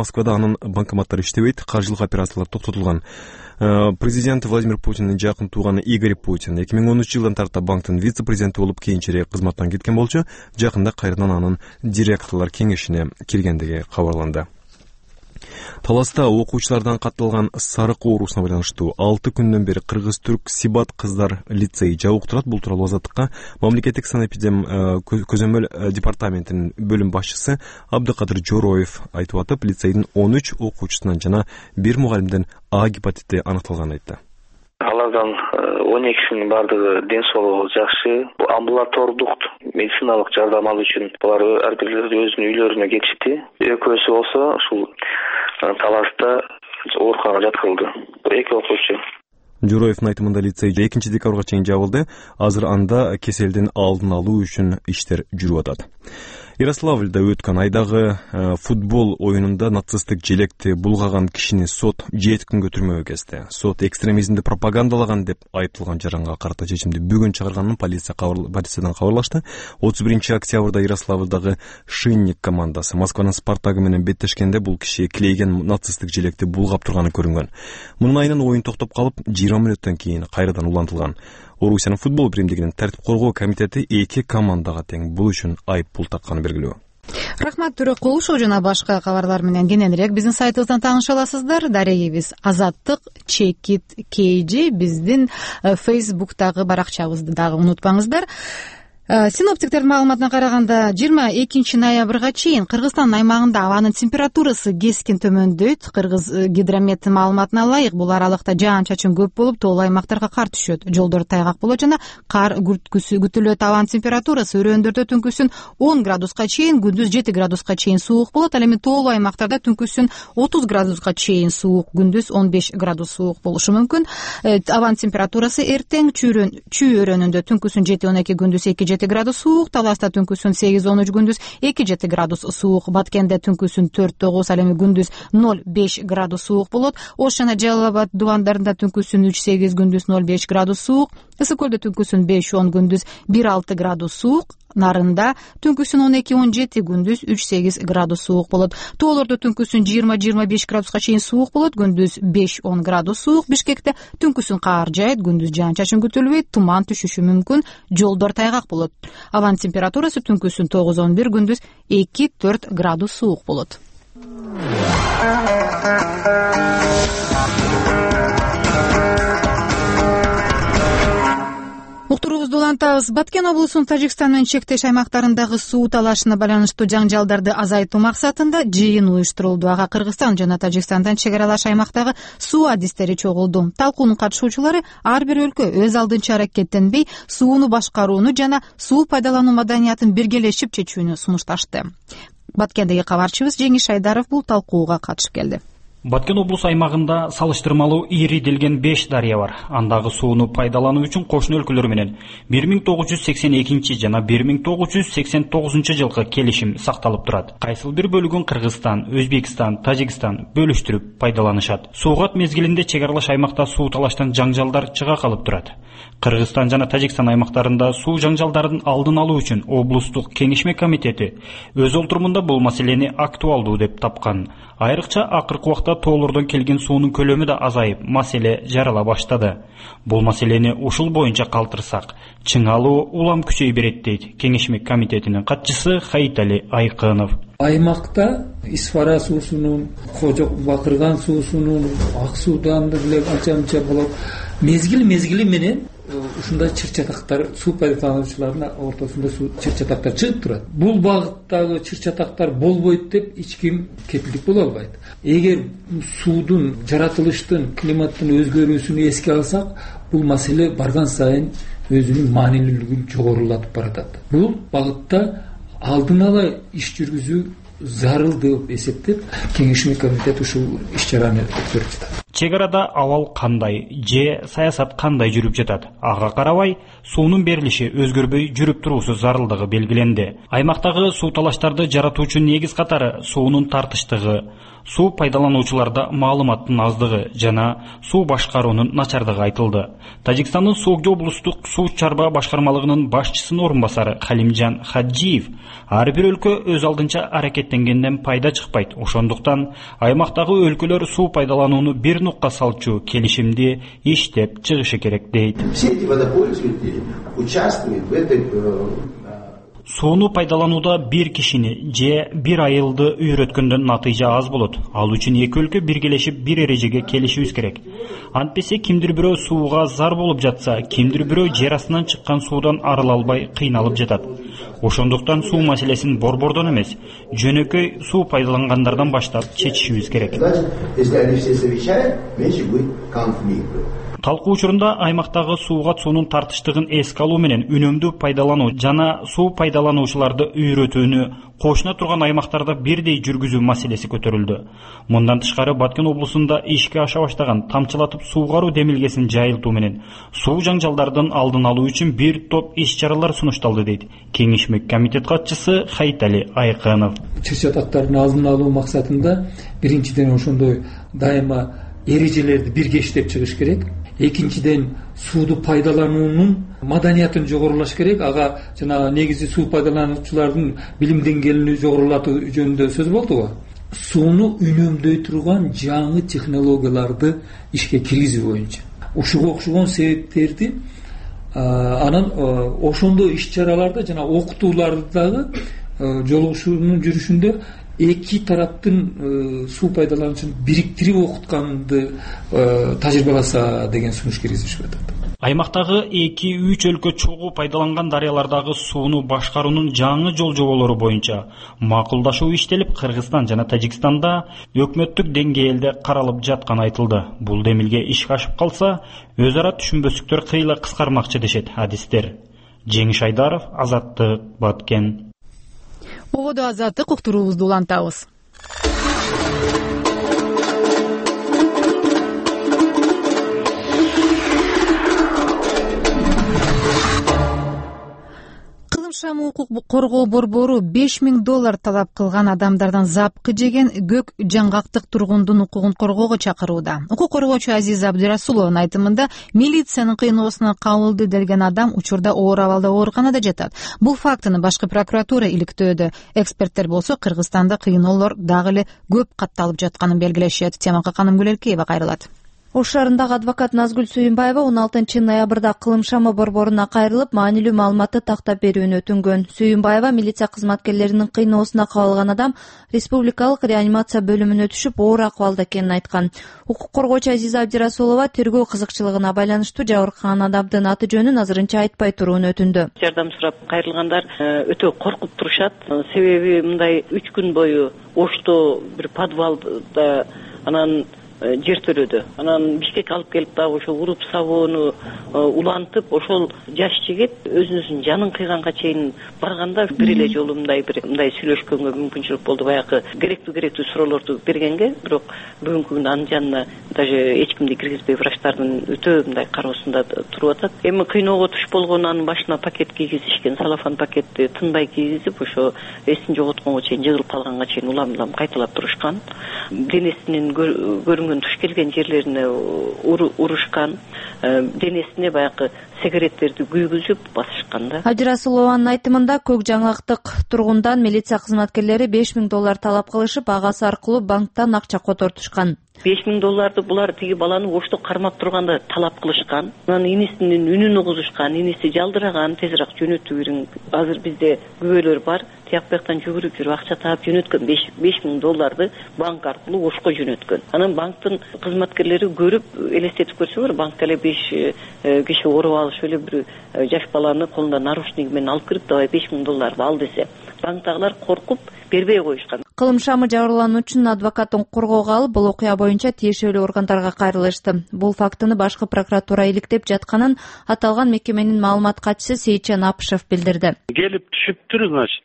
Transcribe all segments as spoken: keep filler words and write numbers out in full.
Москвада анын банкоматтары иштебейт, каржылык операциялар токтотулган. Президент Владимир Путиндин жакын тууганы Игорь Путин эки миң он үчүнчү жылдан тарта банктын вице-президенти болуп кийинчерээк кызматтан кеткен болчу. Жакында кайрадан анын директорлор кеңешине киргендиги кабарланды. Таласта окуучулардан катталган сарык оорусуна байланыштуу алты күндөн бери кыргыз-түрк Сибат кыздар лицеyi жабык турат. Бул тууралуу Азаттыкка мамлекеттик санэпидем көзөмөл департаментинин бөлүм башчысы Абдыкадыр Жороев айтып атып, лицейдин он үч окуучусунан жана бир мугалимден А гепатити аныкталганын айтты. Алардан он экисинин бардыгы ден соолугу жакшы. Амбулатордук медициналык жардам алуу үчүн булар ар бир өзүнүн үйлөрүнө кетишти. Экөөсү болсо ушул Таласта ооруканага жаткырылды. Эки окуучу. Жороевдин айтымында лицей экинчи декабрга чейин жабылды. Азыр анда кеселдин алдын алуу үчүн иштер жүрүп атат. Ярославльда өткөн айдагы футбол оюнунда нацисттик желекти булгаган кишини сот жети күнгө түрмөгө кести. Сот экстремизмди пропагандалаган деп айтылган жаранга карата чечимди бүгүн чыгарганын полиция полициядан кабарлашты. отуз биринчи октябрда Ярославльдагы Шинник командасы Москванын Спартагы менен беттешкенде бул киши килейген нацисттик желекти булгап турганы көрүнгөн. Мунун айынан оюн токтоп калып, жыйырма мүнөттөн кийин кайрадан улантылган. Орусиянын футбол биримдигинин тартип коргоо комитети эки командага тең бул үчүн айып пул такканы белгилүү. Рахмат Төрөкул, ошол жана башка кабарлар менен кененирээк биздин сайтыбыздан тааныша аласыздар. Дарегибиз Азаттык Чекит Кейжи, биздин Facebook'тагы баракчабызды дагы унутпаңыздар. Синоптиктердин маалыматына караганда жыйырма экинчи ноябрга чейин Кыргызстан аймагында абанын температурасы кескин төмөндөйт. Кыргыз гидрометтин маалыматына ылайык, бул аралыкта жаан-чачын көп болуп, тоолуу аймактарга кар түшөт. Жолдор тайгак болот жана кар күрткүсү күтүлөт. Абанын температурасы өрөөндөрдө түнкүсүн он градуска чейин, күндүз жети градуска чейин суук болот. Ал эми тоолуу аймактарда түнкүсүн отуз градуска чейин суук, күндүз он беш градус суук болушу мүмкүн. Абанын температурасы эртең Чүй өрөөнүндө түнкүсүн жети он эки, күндүз эки жети градус суук, Таласта түнкүсүн сегиз он үч, күндүз эки жети градус суук, Баткенде түнкүсүн төрт тогуз, ал эми күндүз ноль беш градус суук болот. Ош жана Жалал Абад дубандарында түнкүсүн үч сегиз, күндүз ноль беш градус суук, Ысык көлдө түнкүсүн беш он, күндүз бир алты градус суук, Нарында түнкүсүн он эки он жети, күндүз үч сегиз градус суук болот. Тоолордо түнкүсүн жыйырма жыйырма беш градуска чейин суук болот, күндүз беш он градус суук. Бишкекте түнкүсүн каар жаайт, күндүз жаан-чачын күтүлбөйт, туман түшүшү мүмкүн, жолдор тайгак болот. Абанын температурасы түнкүсүн тогуз он бир, күндүз эки төрт градус суук болот. Уктуруубузду улантабыз. Баткен облусунун Тажикстан менен чектеш аймактарындагы суу талашына байланыштуу жаңжалдарды азайтуу максатында жыйын уюштурулду. Ага Кыргызстан жана Тажикстандан чек аралаш аймактагы суу адистери чогулду. Талкуунун катышуучулары ар бир өлкө өз алдынча аракеттенбей, сууну башкарууну жана суу пайдалануу маданиятын биргелешип чечүүнү сунушташты. Баткендеги кабарчыбыз Жеңиш Айдаров бул талкууга катышып келди. Баткен облус аймагында салыштырмалуу ириделген беш дарыя бар. Андагы сууну пайдалануу үчүн кошуна өлкөлөр менен бир миң тогуз жүз сексен экинчи жана бир миң тогуз жүз сексен тогузунчу жылкы келишим сакталып турат. Кайсыл бир бөлүгүн Кыргызстан, Өзбекстан, Тажикстан бөлүштүрүп пайдаланышат. Суугат мезгилинде чек аралаш аймакта суу талаштан жаңжалдар чыга калып турат. Кыргызстан жана Тажикстан аймактарында суу жаңжалдарын алдын алуу үчүн облустук кеңешме комитети өз олтурумунда бул маселени актуалдуу деп тапкан. Айрыкча акыркы убакта тоолордон келген суунун көлөмү да азайып, маселе жарала баштады. Бул маселени ушул боюнча калтырсак, чыңалуу улам күчөй берет дейт кеңешме комитетинин катчысы Хаитали Айкынов. Аймакта Исфара суусунун, Кожок Бакырган суусунун, Ак суудан деле анча-мынча болот. Мезгил мезгили менен ушундай чыр-чатактар суу пайдалануучулардын ортосунда суу чыр-чатактар чыгып турат. Бул багыттагы чыр-чатактар болбойт деп эч ким кепилдик боло албайт. Эгер суудун, жаратылыштын, климаттын өзгөрүүсүн эске алсак, бул маселе барган сайын өзүнүн маанилүүлүгүн жогорулатып баратат. Бул багытта алдын ала иш жүргүзүү зарыл деп эсептеп, кеңешме комитет ушул иш чараны өткөрүп жатат. Чек арада абал кандай же саясат кандай жүрүп жатат? Ага карабай, суунун берилиши өзгөрбөй жүрүп туруусу зарылдыгы белгиленди. Аймактагы суу талаштарды жаратуучу негиз катары суунун тартыштыгы, суу пайдалануучуларда маалыматтын аздыгы жана суу башкаруунун начардыгы айтылды. Тажикстандын Согдо облустук суу чарба башкармалыгынын башчысынын орун басары Халимжан Хаджиев ар бир өлкө өз алдынча аракеттенгенден пайда чыкпайт. Ошондуктан аймактагы өлкөлөр суу пайдаланууну бир нукка салчу келишимди иштеп чыгышы керек дейт. Сууну пайдаланууда бир кишини же бир айылды үйрөткөндөн натыйжа аз болот. Ал үчүн эки өлкө биргелешип бир эрежеге келишибиз керек. Антпесе кимдир бирөө сууга зар болуп жатса, кимдир бирөө жер астынан чыккан суудан арыла албай кыйналып жатат. Ошондуктан суу маселесин борбордон эмес, жөнөкөй суу пайдалангандардан баштап чечишибиз керек. Талкуу учурунда аймактагы сууга суунун тартыштыгын эске алуу менен үнөмдүү пайдалануу жана суу пайдалануучуларды үйрөтүүнү кошуна турган аймактарда бирдей жүргүзүү маселеси көтөрүлдү. Мындан тышкары Баткен облусунда ишке аша баштаган тамчылатып суугаруу демилгесин жайылтуу менен суу жаңжалдардын алдын алуу үчүн бир топ иш-чаралар сунушталды дейт Кеңешмек комитет катчысы Хайтали Айкынов. Чыр-чатактардын алдын алуу максатында биринчиден ошондой дайыма эрежелерди бирге иштеп чыгыш керек. Экинчиден сууду пайдалануунун маданиятын жогорулаш керек. Ага жана негизи суу пайдалануучулардын билим деңгээлин жогорулатуу жөнүндө сөз болдуго. Сууну үнөмдөй турган жаңы технологияларды ишке киргизүү боюнча. Ушуга окшогон себептерди анан ошондой иш-чараларда жана окутуулардагы жолугушуунун жүрүшүндө эки тараптын суу пайдалануучун бириктирип окутканды тажрыйбаласа деген сунуш киргизишип атат. Аймактагы эки үч өлкө чогуу пайдаланган дарыялардагы сууну башкаруунун жаңы жол жоболору боюнча макулдашуу иштелип, Кыргызстан жана Тажикстанда өкмөттүк деңгээлде каралып жатканы айтылды. Бул демилге ишке ашып калса, өз ара түшүнбөстүктөр кыйла кыскармакчы дешет адистер. Жеңиш Айдаров, Азаттык, Баткен. Ободо Азаттык уктуруубузду улантабыз. Шамы укук коргоо борбору беш миң доллар талап кылган адамдардан запкы жеген көк жаңгактык тургундун укугун коргоого чакырууда. Укук коргоочу Азиза Абдырасулованын айтымында, милициянын кыйноосуна кабылды делген адам учурда оор абалда ооруканада жатат. Бул фактыны башкы прокуратура иликтөөдө. Эксперттер болсо Кыргызстанда кыйноолор дагы эле көп катталып жатканын белгилешет. Темага Каным Гүлелкеева кайрылат. Ош шаарындагы адвокат Назгүл Сүйүнбаева он алтынчы ноябрда Кылым шамы борборуна кайрылып, маанилүү маалыматты тактап берүүнү өтүнгөн. Сүйүнбаева милиция кызматкерлеринин кыйноосуна кабылган адам республикалык реанимация бөлүмүнө түшүп, оор акыбалда экенин айткан. Укук коргоочу Азиза Абдырасулова тергөө кызыкчылыгына байланыштуу жабыркаган адамдын аты жөнүн азырынча айтпай турууну өтүндү. Жардам сурап кайрылгандар өтө коркуп турушат. Себеби мындай үч күн бою Ошто бир подвалда анан жер төлөдү. Анан Бишкек алып келип дагы ошо уруп сабоону улантып, ошол жаш жигит өзүнүн жанын кыйганга чейин барганда бир эле жолу мындай бир мындай сүйлөшкөнгө мүмкүнчүлүк болду. Баягы керектүү керектүү суроолорду бергенге, бирок бүгүнкү күндө анын жанына даже эч кимди киргизбей врачтардын өтө мындай кароосунда туруп атат. Эми кыйноого туш болгон анын башына пакет кийгизишкен, салафан пакетти тынбай кийгизип, ошо эсин жоготконго чейин, жыгылып калганга чейин улам улам кайталап турушкан. Денесинин көрүнгөн туш келген жерлерине урушкан, денесине баягы сигареттерди күйгүзүп басышкан да. Абдырасулованын айтымында көк жаңгактык тургундан милиция кызматкерлери беш миң доллар талап кылышып, агасы аркылуу банктан акча котортушкан. беш миң долларды булар тиги баланы Ошто кармап турганда талап кылышкан. Анан инисинин үнүн угузушкан, иниси жалдыраган, тезирээк жөнөтүп бериң. Азыр бизде күбөлөр бар. Тияк бияктан жүгүрүп жүрүп акча таап жөнөткөн беш миң долларды банк аркылуу Ошко жөнөткөн. Анан банктын кызматкерлери көрүп, элестетип көрсөңөр, банкка эле беш киши оруп алышып эле бир жаш баланы колунда наручник менен алып кирип, давай беш миң долларды ал десе, банктагылар коркуп бербей коюшкан. Кылым шамы жабырлануучунун адвокатын коргоого алып, бул окуя боюнча тиешелүү органдарга кайрылышты. Бул фактыны башкы прокуратура иликтеп жатканын аталган мекеменин маалымат катчысы Сейитжан Апышев билдирди. Келип түшүптүр, значит, он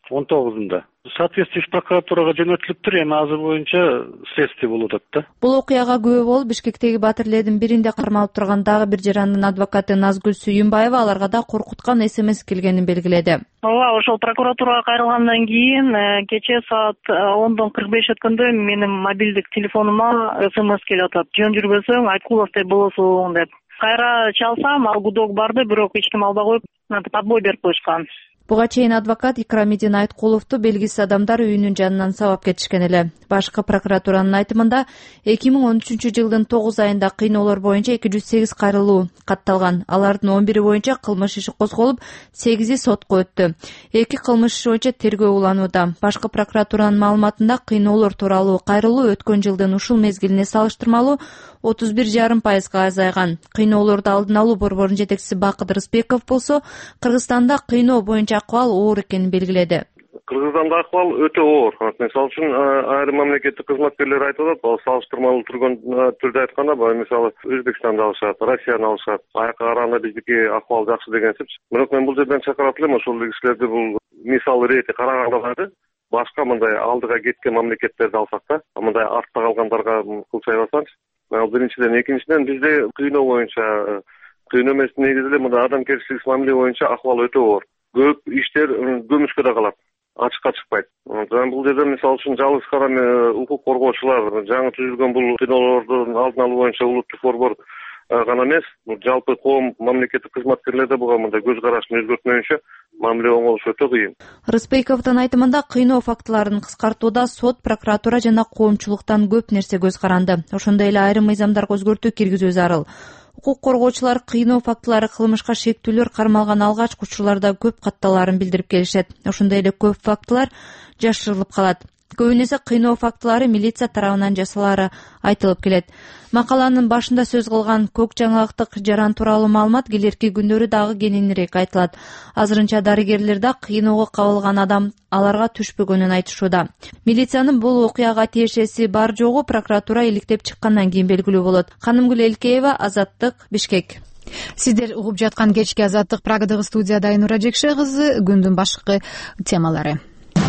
он тогузунда соответствующий прокуратурага жөнөтүлүптүр. Эми азыр боюнча следствие болуп атат да. Бул окуяга күбө болуп Бишкектеги Батирлердин биринде кармалып турган дагы бир жарандын адвокаты Назгүл Сүйүнбаева аларга да коркуткан эс эм эс келгенин белгиледи. Ооба, ошол прокуратурага кайрылгандан кийин кечээ саат ондон кырк беш өткөндө менин мобилдик телефонума эс эм эс келип атат. Жөн жүрбөсөң Айткуловдой болосуң деп. Кайра чалсам, ал гудок барды, бирок эч ким албай коюп, подбой берип коюшкан. Буга чейин адвокат Икрамидин Айткуловду белгисиз адамдар үйүнүн жанынан сабап кетишкен эле. Башкы прокуратуранын айтымында эки миң он үчүнчү жылдын тогуз айында кыйноолор боюнча эки жүз сегиз кайрылуу катталган. Алардын он бири боюнча кылмыш иши козголуп, сегизи сотко өттү. Эки кылмыш иши боюнча тергөө уланууда. Башкы прокуратуранын маалыматында кыйноолор тууралуу кайрылуу өткөн жылдын ушул мезгилине салыштырмалуу отуз бир жарым пайызга азайган. Кыйноолорду алдын алуу борборунун жетекчиси Бакыт Рысбеков болсо, Кыргызстанда кыйноо боюнча акыбал оор экенин белгиледи. Кыргызстанда акыбал өтө оор. Мисалы үчүн айрым мамлекеттик кызматкерлер айтып атат, ал салыштырмалуу турган түрдө айтканда, мисалы Өзбекстанды алышат, Россияны алышат, аяка караганда биздики акыбал жакшы деген сөз. Бирок мен бул жерден чакырат элем, ошол кишилерди бул мисал ирети караганда башка мындай алдыга кеткен мамлекеттерди алсак да, мындай артта калгандарга кыл чайбасаңчы. Ал биринчиден, экинчиден бизде кыйноо боюнча, кыйноо эмес негизи эле мындай адамгерчилик мамиле боюнча акыбал өтө оор. Көп иштер көмүшкөдө калат, ачыкка чыкпайт. Жана бул жерде мисалы үчүн жалгыз гана укук коргоочулар жаңы түзүлгөн бул кыйноолордун алдын алуу боюнча улуттук борбор гана эмес, жалпы коом мамлекеттик кызматкерлер да буга мындай көз карашын өзгөртмөйүнчө мамиле оңолушу өтө кыйын. Рысбековдун айтымында кыйноо фактыларын кыскартууда сот, прокуратура жана коомчулуктан көп нерсе көз каранды. Ошондой эле айрым мыйзамдарга өзгөртүү киргизүү зарыл. Укук коргоочулар кыйноо фактылары кылмышка шектүүлөр кармалган алгачкы учурларда көп катталарын билдирип келишет. Ошондой эле көп фактылар жашырылып калат. Көбүн эсе кыйноо фактылары милиция тарабынан жасалары айтылып келет. Макаланын башында сөз кылган көк жаңылыктык жаран тууралуу маалымат келерки күндөрү дагы кененирээк айтылат. Азырынча дарыгерлер да кыйноого кабылган адам аларга түшпөгөнүн айтышууда. Милициянын бул окуяга тиешеси бар жогу прокуратура иликтеп чыккандан кийин белгилүү болот. Ханымгүл Элкеева, Азаттык, Бишкек. Сиздер угуп жаткан кечки Азаттык Прагадагы студияда Айнура Жекше кызы. Күндүн башкы темалары.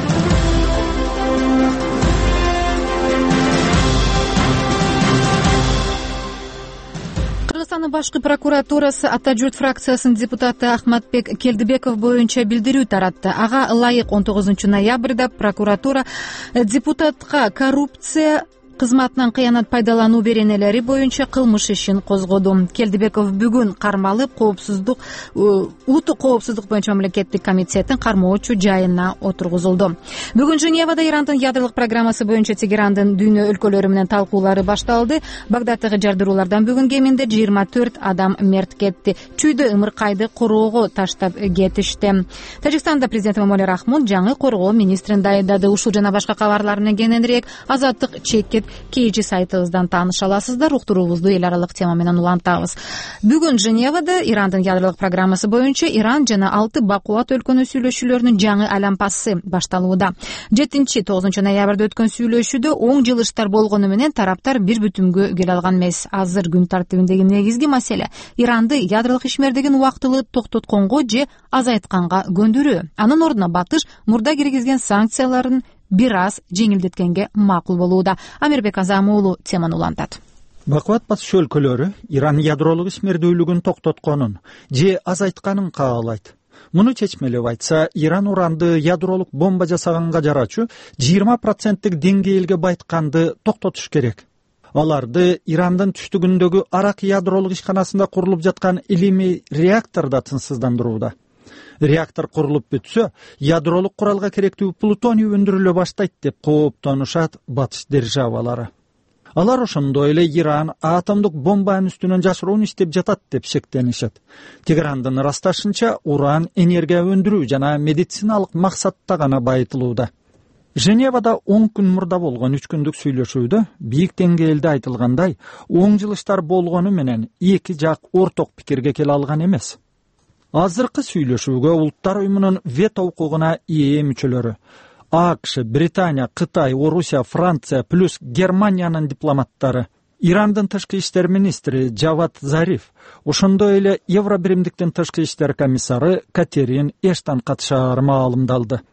Кыргызстандын башкы прокуратурасы Ата журт фракциясынын депутаты Ахматбек Келдибеков боюнча билдирүү таратты. Ага ылайык он тогузунчу ноябрда прокуратура депутатка коррупция кызматынан кыянат пайдалануу беренелери боюнча кылмыш ишин козгоду. Келдибеков бүгүн кармалып, коопсуздук улуттук коопсуздук боюнча мамлекеттик комитеттин кармоочу жайына отургузулду. Бүгүн Женевада Ирандын ядролук программасы боюнча Тегерандын дүйнө өлкөлөрү менен талкуулары башталды. Багдадтагы жардыруулардан бүгүн кеминде жыйырма төрт адам мерт кетти. Чүйдө ымыркайды короого таштап кетишти. Тажикстанда президент Эмомали Рахмон жаңы коргоо министрин дайындады. Ушул жана башка кабарлар менен кененирээк Азаттык чекит Кейжи сайтыбыздан тааныша аласыздар. Уктуруубузду эл аралык тема менен улантабыз. Бүгүн Женевада Ирандын ядролук программасы боюнча Иран жана алты бакубат өлкөнүн сүйлөшүүлөрүнүн жаңы айлампасы башталууда. жетинчи тогузунчу ноябрда өткөн сүйлөшүүдө оң жылыштар болгону менен тараптар бир бүтүмгө келе алган эмес. Азыр күн тартибиндеги негизги маселе Иранды ядролук ишмердигин убактылуу токтотконго же азайтканга көндүрүү. Анын ордуна Батыш мурда киргизген санкцияларын бир аз жеңилдеткенге макул болууда. Амирбек Азам уулу теманы улантат. Бакубат батыш өлкөлөрү Иран ядролук ишмердүүлүгүн токтотконун же азайтканын каалайт. Муну чечмелеп айтса, Иран уранды ядролук бомба жасаганга жарачу жыйырма проценттик деңгээлге байтканды токтотуш керек. Аларды Ирандын түштүгүндөгү Арак ядролук ишканасында курулуп жаткан илимий реакторда тынчсыздандырууда. Реактор курулуп бүтсө, ядролук куралга керектүү плутоний өндүрүлө баштайт деп кооптонушат батыш державалары. Алар ошондой эле Иран атомдук бомбанын үстүнөн жашыруун иштеп жатат деп шектенишет. Тегерандын ырасташынча, уран энергия өндүрүү жана медициналык максатта гана байытылууда. Женевада он күн мурда болгон үч күндүк сүйлөшүүдө бийик деңгээлде айтылгандай, оң жылыштар болгону менен эки жак орток пикирге келе алган эмес. Азыркы сүйлөшүүгө улуттар уюмунун вето укугуна ээ мүчөлөрү АКШ, Британия, Кытай, Орусия, Франция плюс Германиянын дипломаттары, Ирандын тышкы иштер министри Жавад Зариф, ошондой эле Евробиримдиктин тышкы иштер комиссары Катерин Эштан катышаары маалымдалды.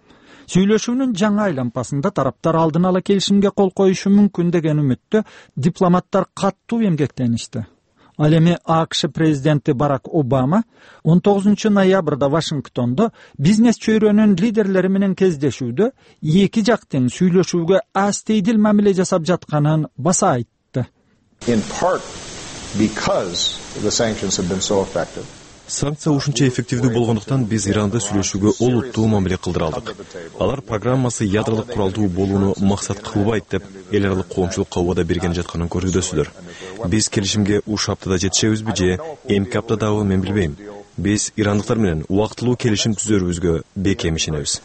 Сүйлөшүүнүн жаңы айлампасында тараптар алдын ала келишимге кол коюшу мүмкүн деген үмүттө дипломаттар каттуу эмгектеништи. Ал эми АКШ президенти Барак Обама он тогузунчу ноябрда Вашингтондо бизнес чөйрөнүн лидерлери менен кездешүүдө эки жактын сүйлөшүүгө астейдил мамиле жасап жатканын баса айтты. In part because the sanctions have been so effective. Санкция ушунча эффективдүү болгондуктан биз Иранды сүйлөшүүгө олуттуу мамиле кылдыра алдык. Алар программасы ядролук куралдуу болууну максат кылбайт деп эл аралык коомчулукка убада берген жатканын көрсөтөсүздөр. Биз келишимге ушул аптада жетишебизби же эмки аптадабы мен билбейм. Биз ирандыктар менен убактылуу келишим түзөрүбүзгө бекем ишенебиз.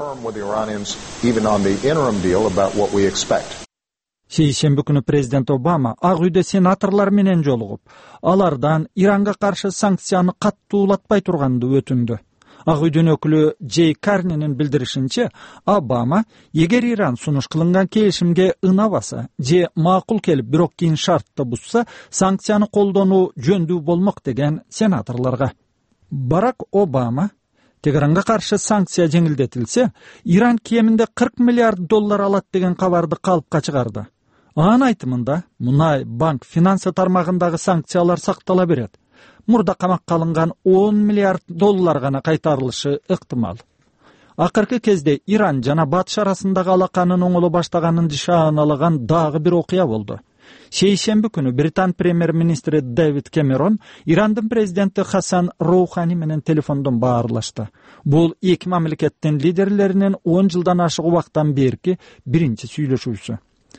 Шейшемби күнү президент Обама Ак үйдө сенаторлор менен жолугуп, алардан Иранга каршы санкцияны каттуулатпай турганды өтүндү. Ак үйдүн өкүлү Джей Карнинин билдиришинче, Обама эгер Иран сунуш кылынган келишимге ынабаса же макул келип, бирок кийин шартты бузса, санкцияны колдонуу жөндүү болмок деген сенаторлорго. Барак Обама Тегеранга каршы санкция жеңилдетилсе, Иран кеминде кырк миллиард доллар алат деген кабарды калыпка чыгарды. Анын айтымында, мунай, банк, финансы тармагындагы санкциялар сактала берет. Мурда камакка алынган он миллиард доллар гана кайтарылышы ыктымал. Акыркы кезде Иран жана Батыш арасындагы алаканын оңоло баштаганын нишаналаган дагы бир окуя болду. Шейшемби күнү Британ премьер-министри Дэвид Кэмерон Ирандын президенти Хасан Роухани менен телефондон баарлашты. Бул эки мамлекеттин лидерлеринин он жылдан ашык убактан берки биринчи сүйлөшүүсү.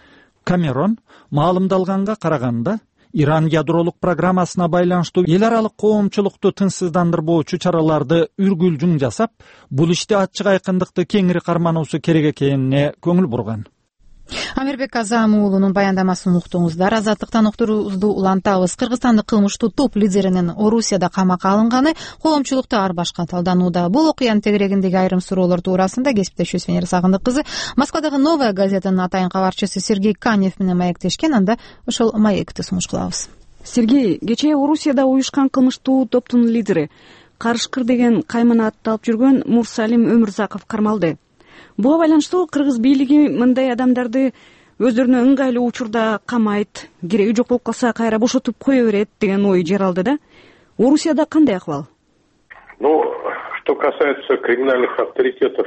Камерон маалымдалганга караганда, Иран ядролук программасына байланыштуу эл аралык коомчулукту тынчсыздандырбоочу чараларды үргүлжүң жасап, бул иште ачык айкындыкты кеңири кармануусу керек экенине көңүл бурган. Амирбек Азам уулунун баяндамасын уктуңуздар. Азаттыктан уктуруубузду улантабыз. Кыргызстандын кылмыштуу топ лидеринин Орусияда камакка алынганы коомчулукта ар башка талданууда. Бул окуянын тегерегиндеги айрым суроолор туурасында кесиптешибиз Венера Сагындык кызы Москвадагы Новая газетанын атайын кабарчысы Сергей Канев менен маектешкен. Анда ошол маекти сунуш кылабыз. Сергей, кечээ Орусияда уюшкан кылмыштуу топтун лидери, Карышкыр деген каймана атталып жүргөн Мурсалим Өмүрзаков кармалды. Буга байланыштуу кыргыз бийлиги мындай адамдарды өздөрүнө ыңгайлуу учурда камайт, кереги жок болуп калса кайра бошотуп кое берет деген ой жаралды да. Орусияда кандай акыбал? Ну, что касается криминальных авторитетов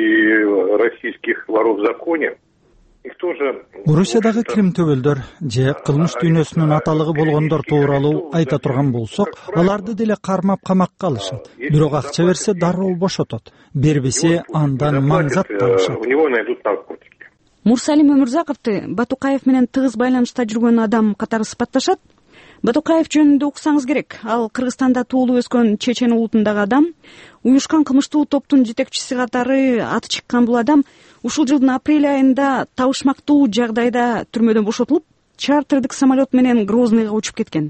и российских воров в законе, их тоже... Орусиядагы крим төбөлдөр же кылмыш дүйнөсүнүн аталыгы болгондор тууралуу айта турган болсок, аларды деле кармап камакка алышат. Бирок акча берсе дароо бошотот. Бербесе андан маңзат табышат. У него найдут наркотики. Мурсалим Өмүрзаковду Батукаев менен тыгыз байланышта жүргөн адам катары сыпатташат. Батукаев жөнүндө уксаңыз керек. Ал Кыргызстанда туулуп өскөн чечен улутундагы адам. Уюшкан кылмыштуу топтун жетекчиси катары аты чыккан бул адам ушул жылдын апрель айында табышмактуу жагдайда түрмөдөн бошотулуп, чартердик самолет менен Грозныйга учуп кеткен.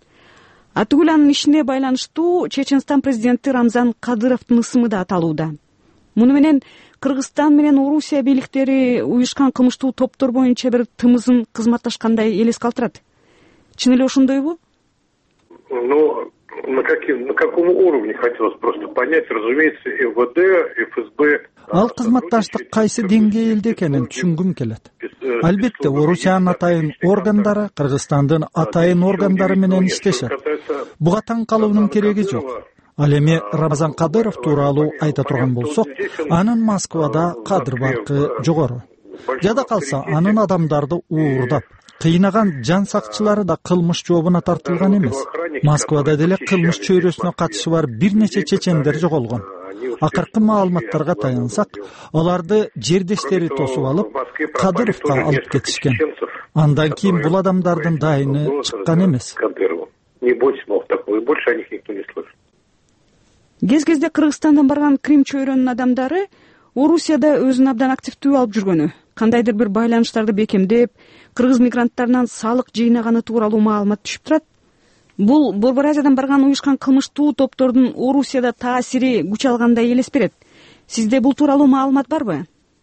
Атүгүл анын ишине байланыштуу Чеченстан президенти Рамзан Кадыровдун ысымы да аталууда. Муну менен Кыргызстан менен Орусия бийликтери уюшкан кылмыштуу топтор боюнча бир тымызын кызматташкандай элес калтырат. Чын эле ошондойбу? Ну, на каким, на каком уровне хотелось просто понять, разумеется, МВД, ФСБ. Ал кызматташтык кайсы деңгээлде экенин түшүнгүм келет. Албетте, Орусиянын атайын органдары Кыргызстандын атайын органдары менен иштешет. Буга таң калуунун кереги жок. Ал эми Рамзан Кадыров тууралуу айта турган болсок, анын Москвада кадыр баркы жогору. Жада калса, анын адамдарды уурдап, кыйнаган жан сакчылары да кылмыш жообуна тартылган эмес. Москвада деле кылмыш чөйрөсүнө катышы бар бир нече чечендер жоголгон. Акыркы маалыматтарга таянсак, аларды жердештери тосуп алып, Кадыровго алып кетишкен. Андан кийин бул адамдардын дайыны чыккан эмес. Не бойся, мол, такой, больше о них никто не слышит. Кез-кезде Кыргызстандан барган Крим чөйрөнүн адамдары Орусияда өзүн абдан активдүү алып жүргөнү, кандайдыр бир байланыштарды бекемдеп, кыргыз мигранттарынан салык жыйнаганы тууралуу маалымат түшүп турат. Бул Борбор Азиядан барган уюшкан кылмыштуу топтордун Орусияда таасири күч алгандай элес берет. Сизде бул тууралуу маалымат барбы?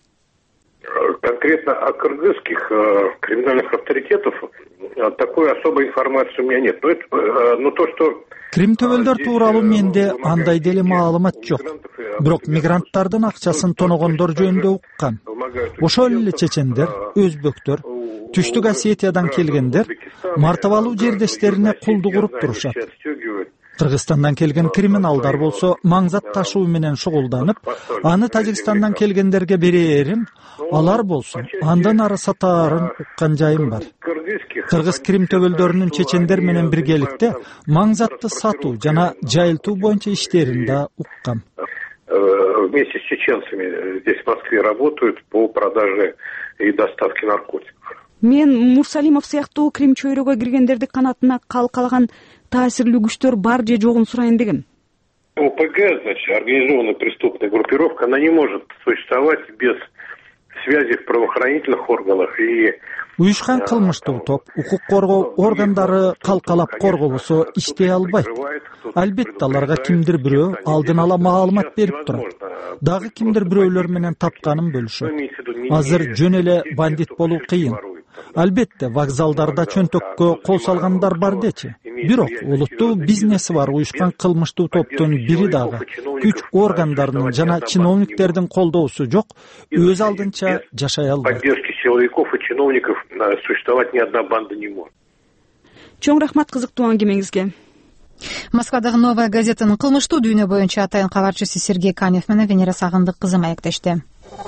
Конкретно о кыргызских э, криминальных авторитетов э, такой особой информации у меня нет. Но, это, э, но то, что Крим төбөлдөр тууралуу менде андай деле маалымат жок. Бирок мигранттардын акчасын тоногондор жөнүндө уккам. Ошол эле чечендер, өзбөктөр, Түштүк Осетиядан келгендер мартабалуу жердештерине кулдук уруп турушат. Кыргызстандан келген криминалдар болсо маңзат ташуу менен шугулданып, аны Тажикстандан келгендерге берерин, алар болсо андан ары сатаарын уккан жайым бар. Кыргыз крим төбөлдөрүнүн чечендер менен биргеликте маңзатты сатуу жана жайылтуу боюнча иштерин да уккам. Вместе с чеченцами здесь в Москве работают по продаже и доставке наркотиков. Мен Мурсалимов сыяктуу крим чөйрөгө киргендерди канатына калкалаган таасирлүү күчтөр бар же жогун сурайын дегем. ОПГ, значит, организованная преступная группировка, она не может существовать без связи в правоохранительных органах и уюшкан кылмыштуу топ укук коргоо органдары калкалап корголосо иштей албайт. Албетте аларга кимдир бирөө алдын ала маалымат берип турат. Дагы кимдир бирөөлөр менен тапканын бөлүшөт. Азыр жөн эле бандит болуу кыйын. Албетте вокзалдарда чөнтөккө кол салгандар бар дечи. Бирок олуттуу бизнеси бар уюшкан кылмыштуу топтун бири дагы күч органдарынын жана чиновниктердин колдоосу жок, өз алдынча жашай албайт. Поддержки силовиков и чиновников существовать ни одна банда не может. Чоң рахмат кызыктуу аңгемеңизге. Москвадагы Новая газетанын кылмыштуу дүйнө боюнча атайын кабарчысы Сергей Канев менен Венера Сагындык кызы маектешти.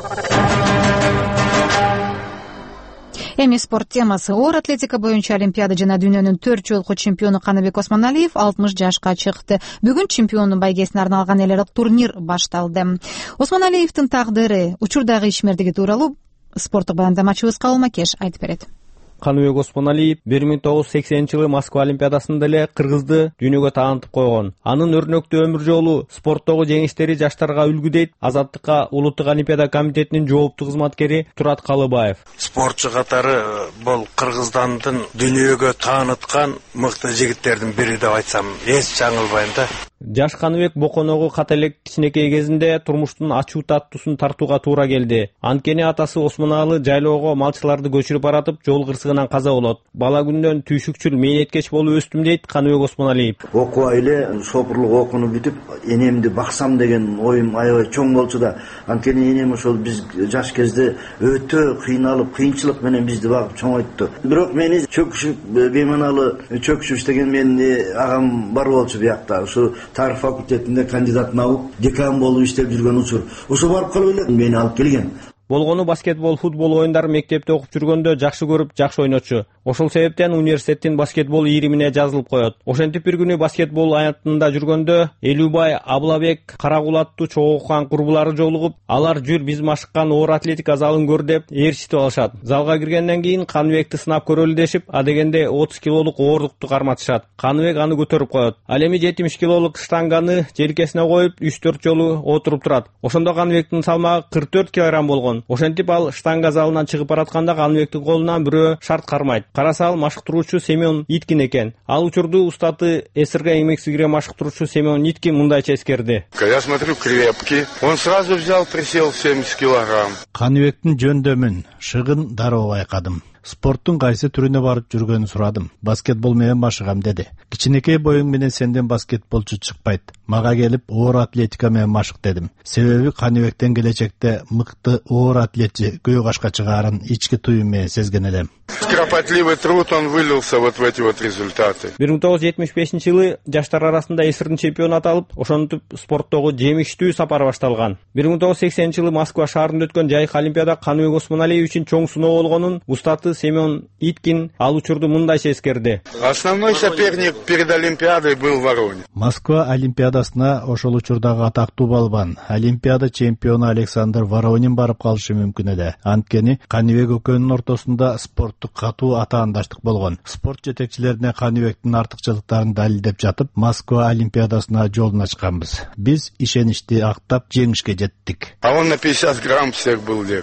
Эми спорт темасы. Оор атлетика боюнча Олимпиада жана дүйнөнүн төрт жолку чемпиону Каныбек Осмоналиев алтымыш жашка чыкты. Бүгүн чемпиондун байгесине арналган эл аралык турнир башталды. Осмоналиевдин тагдыры, учурдагы ишмердиги тууралуу спорттук баяндамачыбызга Алмакеш айтып берет. Каныбек Осмоналиев бир миң тогуз жүз сексенинчи жылы Москва Олимпиадасында эле кыргызды дүйнөгө таанытып койгон. Анын өрнөктүү өмүр жолу, спорттогу жеңиштери жаштарга үлгү дейт Азаттыкка Улуттук Олимпиада комитетинин жооптуу кызматкери Турат Калыбаев. Спортчу катары бул Кыргызстандын дүйнөгө тааныткан мыкты жигиттердин бири деп айтсам эч жаңылбайм да. Жаш Каныбек боконогу ката элек кичинекей кезинде турмуштун ачуу таттуусун тартууга туура келди. Анткени атасы Осмоналы жайлоого малчыларды көчүрүп баратып, жол кырсыгынан каза болот. Бала күндөн түйшүкчүл, мээнеткеч болуп өстүм дейт Каныбек Осмоналиев. Окубай эле сопурлук окууну бүтүп, энемди баксам деген оюм аябай чоң болчу да, анткени энем ошол биз жаш кезде өтө кыйналып, кыйынчылык менен бизди багып чоңойтту. Бирок мени чөкүшүп, бейманалы чөкүшүп деген менин агам бар болчу биякта. Ушу тарих факультетинде кандидатын алып, декан болуп иштеп жүргөн учур. Ошо барып калып эле мени алып келген. Болгону баскетбол, футбол оюндарын мектепте окуп жүргөндө жакшы көрүп, жакшы ойнотчу. Ошол себептен университеттин баскетбол ийримине жазылып коет. Ошентип бир күнү баскетбол аянтында жүргөндө Элүүбай, Абылабек, Карагул аттуу чогуу окуган курбулары жолугуп, алар жүр биз машыккан оор атлетика залын көр деп ээрчитип алышат. Залга киргенден кийин Каныбекти сынап көрөлү дешип, адегенде отуз килолук оордукту карматышат. Каныбек аны көтөрүп коет. Ал эми жетимиш килолук штанганы желкесине коюп, үч төрт жолу отуруп турат. Ошондо Каныбектин салмагы кырк төрт килограмм болгон. Ошентип ал штанга залынан чыгып баратканда Каныбектин колунан бирөө шарт кармайт. Караса ал машыктыруучу Семен Иткин экен. Ал учурду устаты СРГ эмгек сиңире машыктыруучу Семен Иткин мындайча эскерди. Я смотрю, крепкий. Он сразу взял, присел семьдесят килограмм. Каныбектин жөндөмүн, шыгын дароо байкадым. Спорттун кайсы түрүнө барып жүргөнүн сурадым. Баскетбол менен машыгам деди. Кичинекей боюң менен сенден баскетболчу чыкпайт. Мага келип оор атлетика менен машык дедим. Себеби Каныбектен келечекте мыкты оор атлетчи көй кашка чыгаарын ички туюм менен сезген элем. Кропотливый труд, он вылился вот в эти вот результаты. бир миң тогуз жүз жетимиш бешинчи жылы жаштар арасында СССРдин чемпиону аталып, ошентип спорттогу жемиштүү сапар башталган. бир миң тогуз жүз сексенинчи жылы Москва шаарында өткөн жайкы олимпиада Каныбек Осмоналиев үчүн чоң сыноо болгонун устаты Семен Иткин ал учурду мындайча эскерди. Основной соперник перед Олимпиадой был Воронеж. Москва олимпиадасына ошол учурдагы атактуу балбан, олимпиада чемпиону Александр Воронин барып калышы мүмкүн эле. Анткени Каныбек экөөнүн ортосунда спорттук катуу атаандаштык болгон. Спорт жетекчилерине Каныбектин артыкчылыктарын далилдеп жатып, Москва олимпиадасына жолун ачканбыз. Биз ишеничти актап жеңишке жеттик. А он на пятьдесят грамм всех был легче.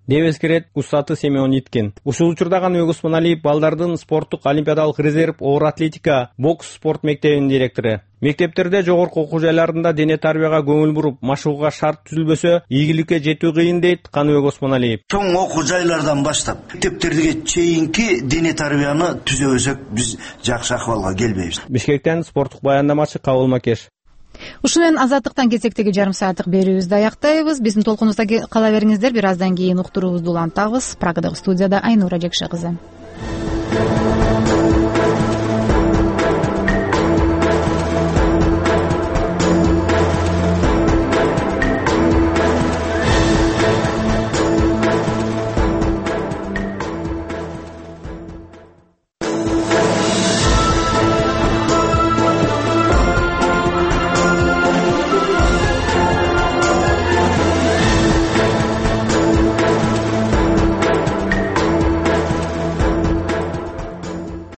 деп эскерет Усаты Семен Иткин. Ушул учурда Каныбек Осмоналиев балдардын спорттук олимпиадалык резерв оор атлетика, бокс спорт мектебинин директору. Мектептерде жогорку окуу жайларында дене тарбияга көңүл буруп, машыгууга шарт түзүлбөсө, ийгиликке жетүү кыйын дейт Каныбек Осмоналиев. Чоң окуу жайлардан баштап мектептерге чейинки дене тарбияны түзөбөсөк, биз жакшы акыбалга келбейбиз. Бишкектен спорттук баяндамачы Кабыл Макеш. Ушуну менен Азаттыктан кезектеги жарым сааттык берүүбүздү аяктайбыз. Биздин толкунубузда кала бериңиздер. Бир аздан кийин уктуруубузду улантабыз. Прагадагы студияда Айнура Жекше кызы.